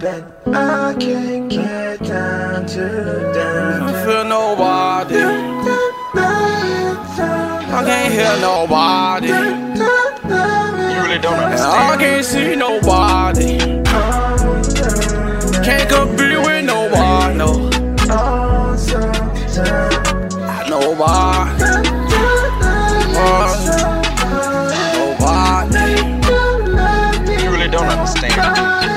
bet I can't get down to them. I feel nobody. I can't hear nobody. You really don't understand. I can't see nobody. Can't compete with nobody. No. Nobody. You really don't understand.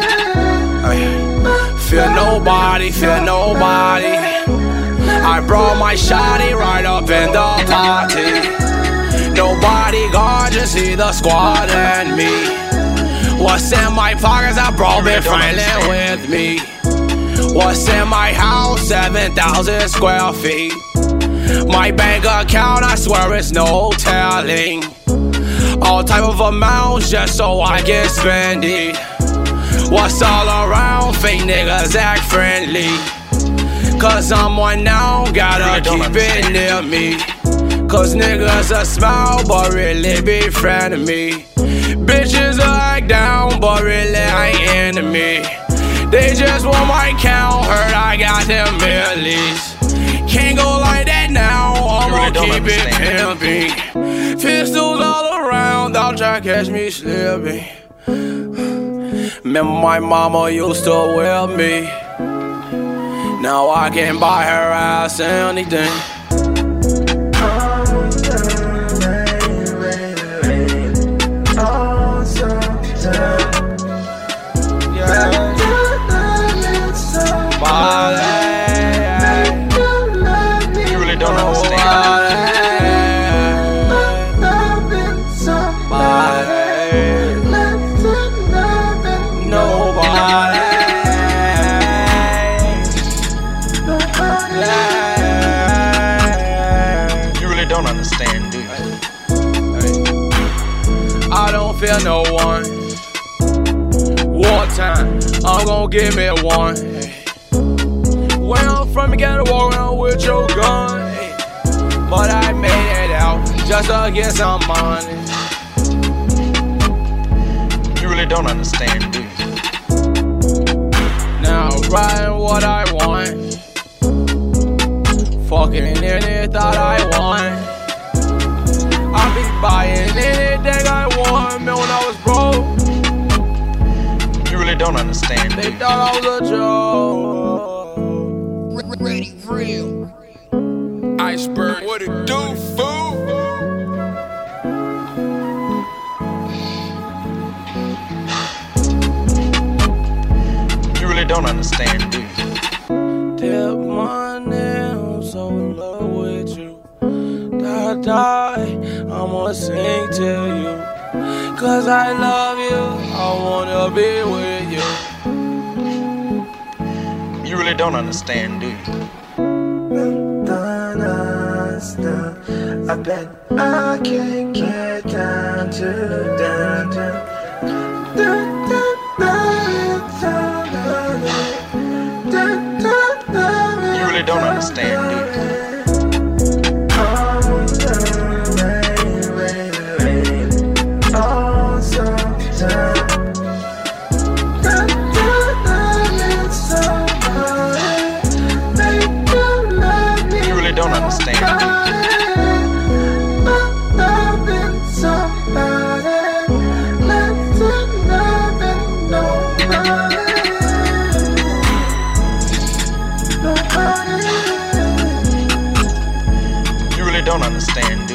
Fear nobody, fear nobody. I brought my shawty right up in the party. Nobody gone, just see the squad and me. What's in my pockets, I brought been friendly with me. What's in my house, 7,000 square feet. My bank account, I swear it's no telling. All type of amounts just so I can spend it. What's all around, fake niggas act friendly. Cause I'm one now, gotta keep it near me. Cause niggas a smile, but really be friend of me. Bitches act down, but really ain't enemy. They just want my count, heard I got them millies. Can't go like that now, I'ma keep it pimping. Pistols all around, don't try to catch me slipping. Remember my mama used to wear me. Now I can buy her ass anything. You really don't understand. You really don't understand, do you? I don't fear no one. Wartime, I'm gon' give me one. Where I'm from, you gotta walk around with your gun. But I made it out just to get some money. You really don't understand, do you? Now I'm riding what I want. Fucking any thought I want. I be buying anything I want. Man, when I was broke, You really don't understand, do they you? thought I was a joke. Ready, real. Iceberg, what it do, fool? You really don't understand, do you? Tip my nails, so in love with you. Die, I'ma sing to you. Cause I love you, I wanna be with you. You really don't understand, do you? I bet I can't get down to them. You really don't understand, do you? You really don't understand, do you? You really don't understand, do you?